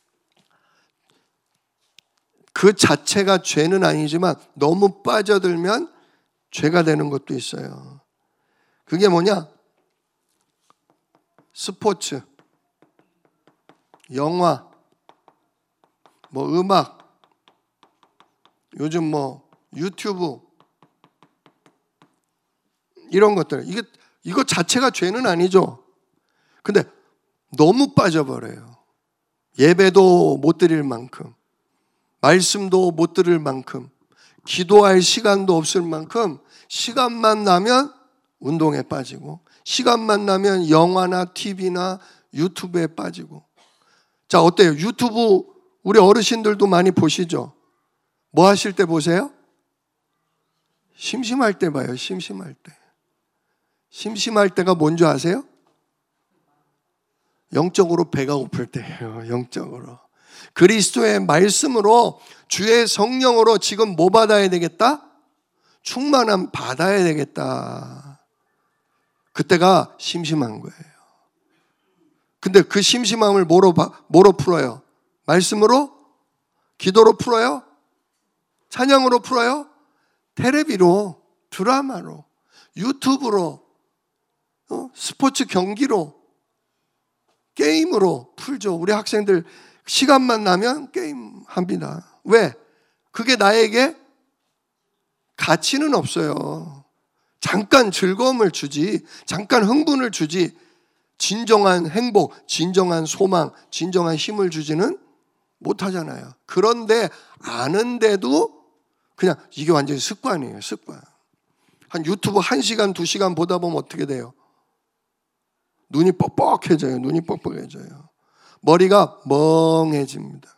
그 자체가 죄는 아니지만 너무 빠져들면 죄가 되는 것도 있어요. 그게 뭐냐? 스포츠, 영화, 뭐 음악, 요즘 뭐 유튜브 이런 것들, 이거 자체가 죄는 아니죠. 근데 너무 빠져버려요. 예배도 못 드릴 만큼, 말씀도 못 들을 만큼, 기도할 시간도 없을 만큼, 시간만 나면 운동에 빠지고, 시간만 나면 영화나 TV나 유튜브에 빠지고. 자, 어때요? 유튜브 우리 어르신들도 많이 보시죠? 뭐 하실 때 보세요? 심심할 때 봐요. 심심할 때. 심심할 때가 뭔지 아세요? 영적으로 배가 고플 때예요. 영적으로. 그리스도의 말씀으로, 주의 성령으로 지금 뭐 받아야 되겠다? 충만함 받아야 되겠다. 그때가 심심한 거예요. 근데 그 심심함을 뭐로 풀어요? 말씀으로? 기도로 풀어요? 찬양으로 풀어요? 텔레비로, 드라마로, 유튜브로, 스포츠 경기로, 게임으로 풀죠. 우리 학생들 시간만 나면 게임합니다. 왜? 그게 나에게 가치는 없어요. 잠깐 즐거움을 주지, 잠깐 흥분을 주지, 진정한 행복, 진정한 소망, 진정한 힘을 주지는 못하잖아요. 그런데 아는데도 그냥 이게 완전히 습관이에요. 습관. 한 유튜브 1시간, 2시간 보다 보면 어떻게 돼요? 눈이 뻑뻑해져요. 눈이 뻑뻑해져요. 머리가 멍해집니다.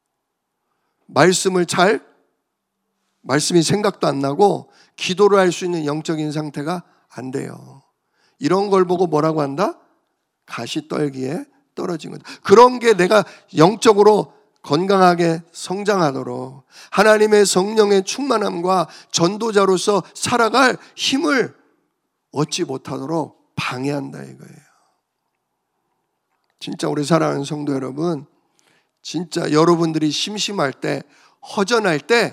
말씀이 생각도 안 나고 기도를 할 수 있는 영적인 상태가 안 돼요. 이런 걸 보고 뭐라고 한다? 가시떨기에 떨어진 거다. 그런 게 내가 영적으로 건강하게 성장하도록 하나님의 성령의 충만함과 전도자로서 살아갈 힘을 얻지 못하도록 방해한다 이거예요. 진짜 우리 사랑하는 성도 여러분, 진짜 여러분들이 심심할 때, 허전할 때,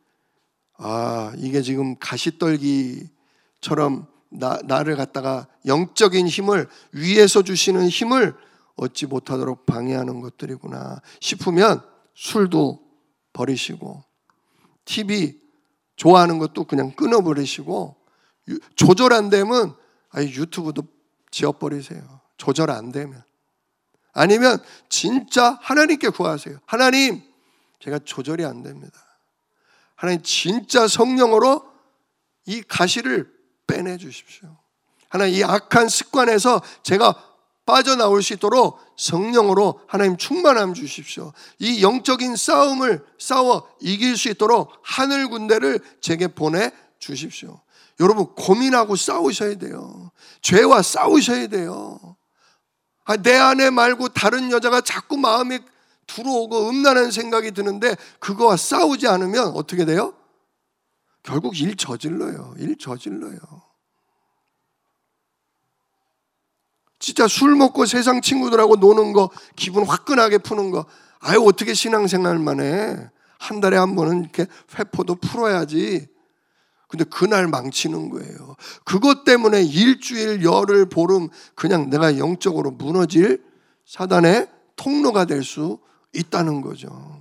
이게 지금 가시떨기처럼 나를 갖다가 영적인 힘을, 위에서 주시는 힘을 얻지 못하도록 방해하는 것들이구나 싶으면 술도 버리시고, TV 좋아하는 것도 그냥 끊어버리시고, 조절 안 되면 유튜브도 지워버리세요. 조절 안 되면. 아니면 진짜 하나님께 구하세요. 하나님, 제가 조절이 안 됩니다. 하나님 진짜 성령으로 이 가시를 빼내 주십시오. 하나님 이 악한 습관에서 제가 빠져나올 수 있도록 성령으로 하나님 충만함 주십시오. 이 영적인 싸움을 싸워 이길 수 있도록 하늘 군대를 제게 보내 주십시오. 여러분 고민하고 싸우셔야 돼요. 죄와 싸우셔야 돼요. 내 아내 말고 다른 여자가 자꾸 마음에 들어오고 음란한 생각이 드는데 그거와 싸우지 않으면 어떻게 돼요? 결국 일 저질러요. 진짜 술 먹고 세상 친구들하고 노는 거, 기분 화끈하게 푸는 거, 어떻게 신앙생활만 해? 한 달에 한 번은 이렇게 회포도 풀어야지. 근데 그날 망치는 거예요. 그것 때문에 일주일, 열흘, 보름 그냥 내가 영적으로 무너질 사단의 통로가 될 수 있다는 거죠.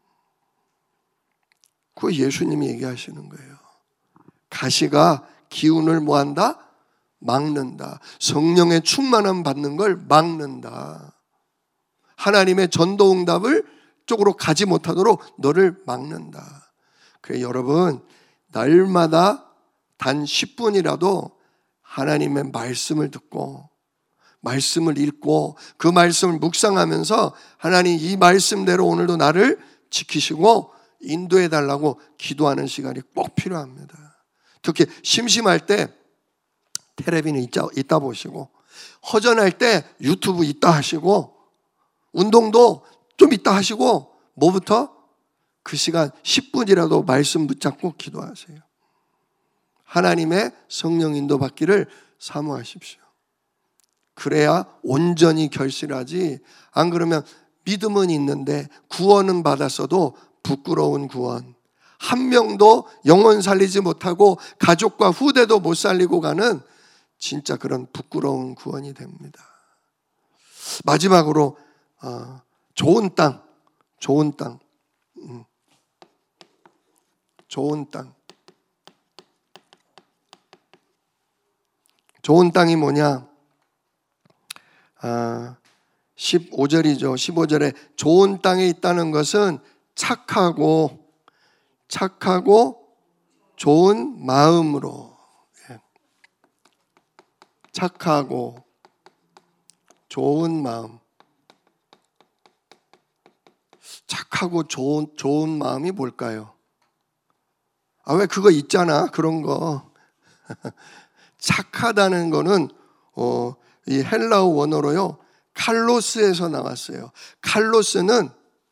그거 예수님이 얘기하시는 거예요. 가시가 기운을 뭐한다? 막는다. 성령의 충만함 받는 걸 막는다. 하나님의 전도응답을 쪽으로 가지 못하도록 너를 막는다. 그래 여러분, 날마다 단 10분이라도 하나님의 말씀을 듣고 말씀을 읽고 그 말씀을 묵상하면서 하나님 이 말씀대로 오늘도 나를 지키시고 인도해 달라고 기도하는 시간이 꼭 필요합니다. 특히 심심할 때 텔레비는 있다 보시고, 허전할 때 유튜브 있다 하시고, 운동도 좀 있다 하시고, 뭐부터? 그 시간 10분이라도 말씀 붙잡고 기도하세요. 하나님의 성령 인도 받기를 사모하십시오. 그래야 온전히 결실하지, 안 그러면 믿음은 있는데 구원은 받았어도 부끄러운 구원, 한 명도 영혼 살리지 못하고 가족과 후대도 못 살리고 가는 진짜 그런 부끄러운 구원이 됩니다. 마지막으로 좋은 땅. 좋은 땅이 뭐냐? 15절이죠. 15절에 좋은 땅에 있다는 것은 착하고 좋은 마음으로, 착하고 좋은 마음. 착하고 좋은 마음이 뭘까요? 왜 그거 있잖아, 그런 거. 착하다는 거는 이 헬라어 원어로요, 칼로스에서 나왔어요. 칼로스는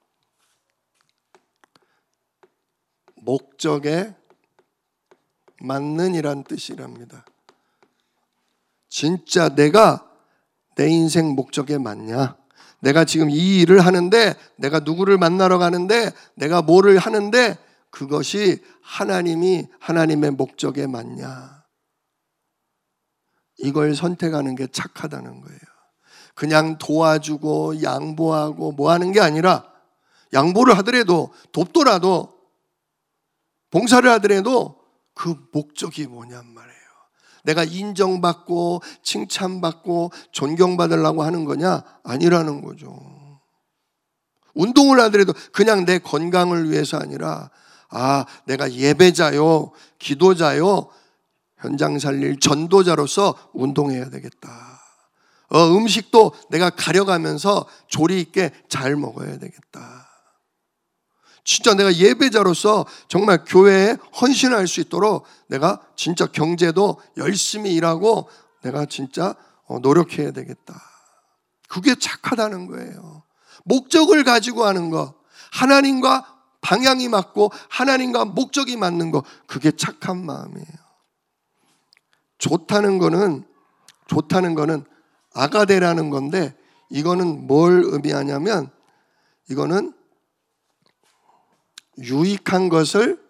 목적에 맞는 이란 뜻이랍니다. 진짜 내가 내 인생 목적에 맞냐? 내가 지금 이 일을 하는데, 내가 누구를 만나러 가는데, 내가 뭐를 하는데 그것이 하나님의 목적에 맞냐? 이걸 선택하는 게 착하다는 거예요. 그냥 도와주고 양보하고 뭐 하는 게 아니라, 양보를 하더라도 돕더라도 봉사를 하더라도 그 목적이 뭐냔 말이에요. 내가 인정받고 칭찬받고 존경받으려고 하는 거냐? 아니라는 거죠. 운동을 하더라도 그냥 내 건강을 위해서 아니라, 내가 예배자요, 기도자요, 현장 살릴 전도자로서 운동해야 되겠다. 음식도 내가 가려가면서 조리 있게 잘 먹어야 되겠다. 진짜 내가 예배자로서 정말 교회에 헌신할 수 있도록 내가 진짜 경제도 열심히 일하고 내가 진짜 노력해야 되겠다. 그게 착하다는 거예요. 목적을 가지고 하는 거, 하나님과 방향이 맞고 하나님과 목적이 맞는 거, 그게 착한 마음이에요. 좋다는 거는 아가데라는 건데, 이거는 뭘 의미하냐면, 이거는 유익한 것을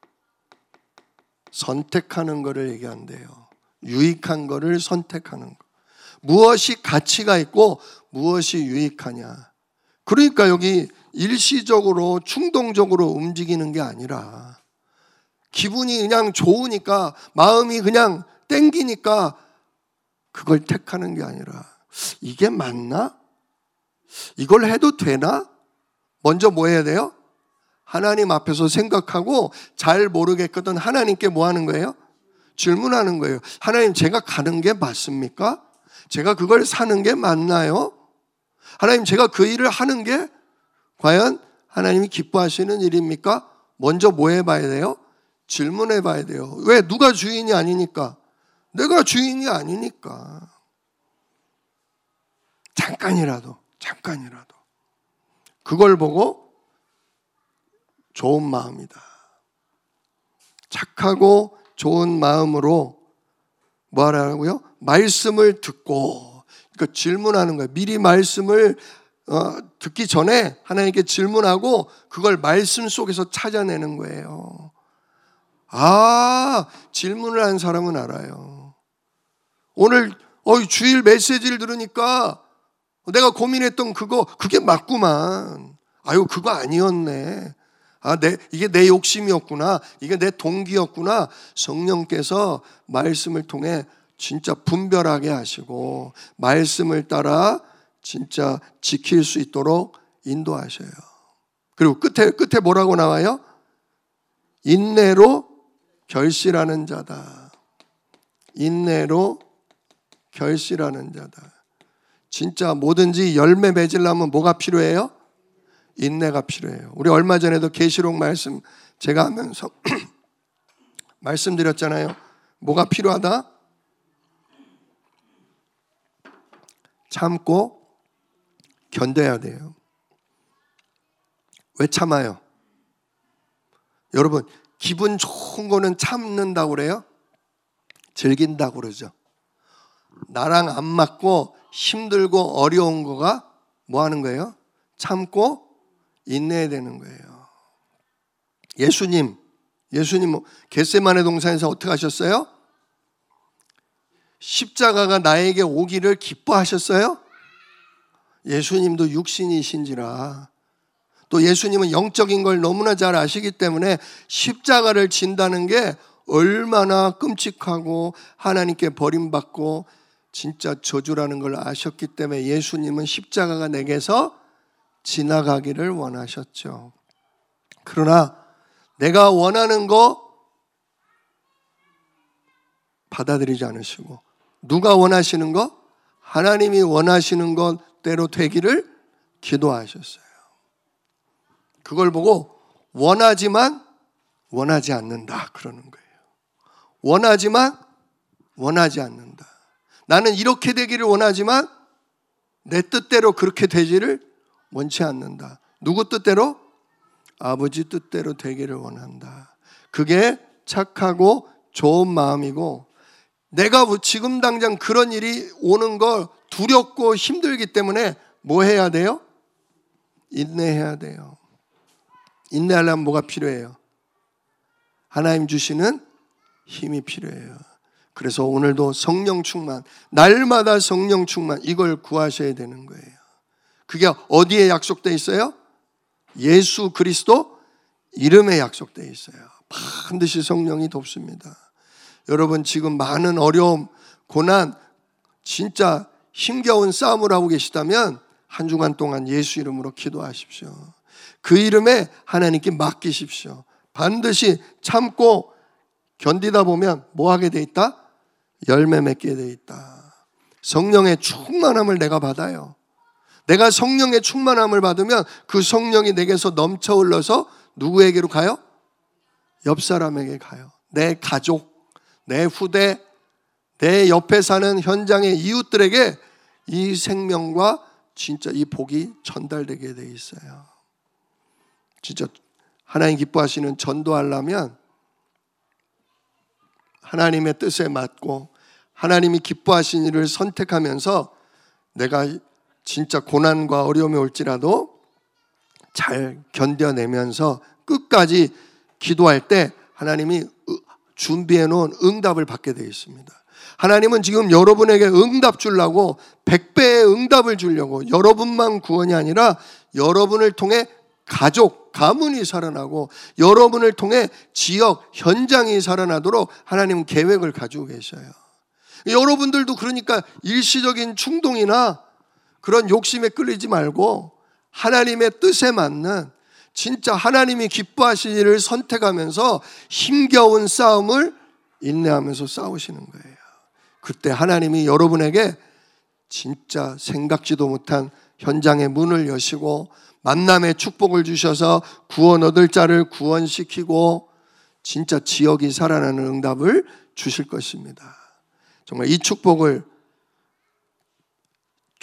선택하는 것을 얘기한대요. 유익한 것을 선택하는 것. 무엇이 가치가 있고 무엇이 유익하냐. 그러니까 여기 일시적으로 충동적으로 움직이는 게 아니라, 기분이 그냥 좋으니까, 마음이 그냥 땡기니까 그걸 택하는 게 아니라, 이게 맞나? 이걸 해도 되나? 먼저 뭐 해야 돼요? 하나님 앞에서 생각하고, 잘 모르겠거든 하나님께 뭐 하는 거예요? 질문하는 거예요. 하나님, 제가 가는 게 맞습니까? 제가 그걸 사는 게 맞나요? 하나님, 제가 그 일을 하는 게 과연 하나님이 기뻐하시는 일입니까? 먼저 뭐 해봐야 돼요? 질문해 봐야 돼요. 왜? 누가 주인이 아니니까. 내가 주인이 아니니까. 잠깐이라도 그걸 보고 좋은 마음이다. 착하고 좋은 마음으로 뭐 하라고요? 말씀을 듣고, 그러니까 질문하는 거예요. 미리 말씀을 듣기 전에 하나님께 질문하고 그걸 말씀 속에서 찾아내는 거예요. 질문을 한 사람은 알아요. 오늘 주일 메시지를 들으니까 내가 고민했던 그게 맞구만. 그거 아니었네. 이게 내 욕심이었구나. 이게 내 동기였구나. 성령께서 말씀을 통해 진짜 분별하게 하시고 말씀을 따라 진짜 지킬 수 있도록 인도하셔요. 그리고 끝에 뭐라고 나와요? 인내로 결실하는 자다. 인내로 결실하는 자다. 진짜 뭐든지 열매 맺으려면 뭐가 필요해요? 인내가 필요해요. 우리 얼마 전에도 계시록 말씀 제가 하면서 말씀드렸잖아요. 뭐가 필요하다? 참고 견뎌야 돼요. 왜 참아요? 여러분, 기분 좋은 거는 참는다고 그래요? 즐긴다고 그러죠. 나랑 안 맞고 힘들고 어려운 거가 뭐 하는 거예요? 참고 인내해야 되는 거예요. 예수님 겟세마네 동산에서 어떻게 하셨어요? 십자가가 나에게 오기를 기뻐하셨어요? 예수님도 육신이신지라, 또 예수님은 영적인 걸 너무나 잘 아시기 때문에 십자가를 진다는 게 얼마나 끔찍하고 하나님께 버림받고 진짜 저주라는 걸 아셨기 때문에 예수님은 십자가가 내게서 지나가기를 원하셨죠. 그러나 내가 원하는 거 받아들이지 않으시고, 누가 원하시는 거? 하나님이 원하시는 것대로 되기를 기도하셨어요. 그걸 보고 원하지만 원하지 않는다 그러는 거예요. 원하지만 원하지 않는다. 나는 이렇게 되기를 원하지만 내 뜻대로 그렇게 되지를 원치 않는다. 누구 뜻대로? 아버지 뜻대로 되기를 원한다. 그게 착하고 좋은 마음이고, 내가 지금 당장 그런 일이 오는 걸 두렵고 힘들기 때문에 뭐 해야 돼요? 인내해야 돼요. 인내하려면 뭐가 필요해요? 하나님 주시는 힘이 필요해요. 그래서 오늘도 성령 충만, 날마다 성령 충만, 이걸 구하셔야 되는 거예요. 그게 어디에 약속되어 있어요? 예수 그리스도 이름에 약속되어 있어요. 반드시 성령이 돕습니다. 여러분, 지금 많은 어려움, 고난, 진짜 힘겨운 싸움을 하고 계시다면 한 주간 동안 예수 이름으로 기도하십시오. 그 이름에 하나님께 맡기십시오. 반드시 참고 견디다 보면 뭐 하게 돼 있다? 열매 맺게 돼 있다. 성령의 충만함을 내가 받아요. 내가 성령의 충만함을 받으면 그 성령이 내게서 넘쳐 흘러서 누구에게로 가요? 옆 사람에게 가요. 내 가족, 내 후대, 내 옆에 사는 현장의 이웃들에게 이 생명과 진짜 이 복이 전달되게 돼 있어요. 진짜 하나님 기뻐하시는 전도하려면 하나님의 뜻에 맞고 하나님이 기뻐하신 일을 선택하면서 내가 진짜 고난과 어려움이 올지라도 잘 견뎌내면서 끝까지 기도할 때 하나님이 준비해 놓은 응답을 받게 되어 있습니다. 하나님은 지금 여러분에게 응답 주려고 100배의 응답을 주려고, 여러분만 구원이 아니라 여러분을 통해 가족, 가문이 살아나고 여러분을 통해 지역, 현장이 살아나도록 하나님은 계획을 가지고 계셔요. 여러분들도 그러니까 일시적인 충동이나 그런 욕심에 끌리지 말고 하나님의 뜻에 맞는 진짜 하나님이 기뻐하시는 일을 선택하면서 힘겨운 싸움을 인내하면서 싸우시는 거예요. 그때 하나님이 여러분에게 진짜 생각지도 못한 현장의 문을 여시고 만남의 축복을 주셔서 구원 얻을 자를 구원시키고 진짜 지역이 살아나는 응답을 주실 것입니다. 정말 이 축복을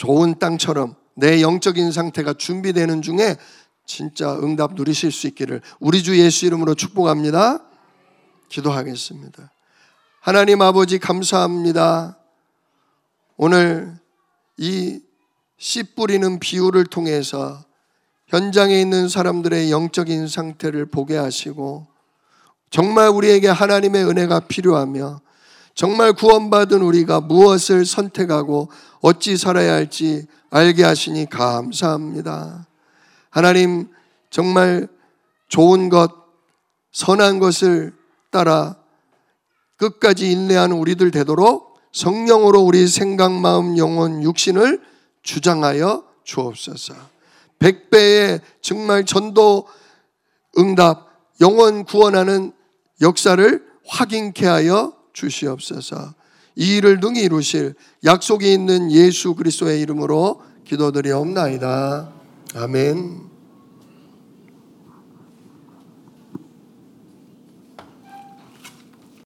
좋은 땅처럼 내 영적인 상태가 준비되는 중에 진짜 응답 누리실 수 있기를 우리 주 예수 이름으로 축복합니다. 기도하겠습니다. 하나님 아버지 감사합니다. 오늘 이 씨 뿌리는 비유를 통해서 현장에 있는 사람들의 영적인 상태를 보게 하시고 정말 우리에게 하나님의 은혜가 필요하며 정말 구원받은 우리가 무엇을 선택하고 어찌 살아야 할지 알게 하시니 감사합니다. 하나님 정말 좋은 것, 선한 것을 따라 끝까지 인내하는 우리들 되도록 성령으로 우리 생각, 마음, 영혼, 육신을 주장하여 주옵소서. 100배의 정말 전도 응답, 영혼 구원하는 역사를 확인케 하여 주시옵소서. 이 일을 능히 이루실 약속이 있는 예수 그리스도의 이름으로 기도드리옵나이다. 아멘.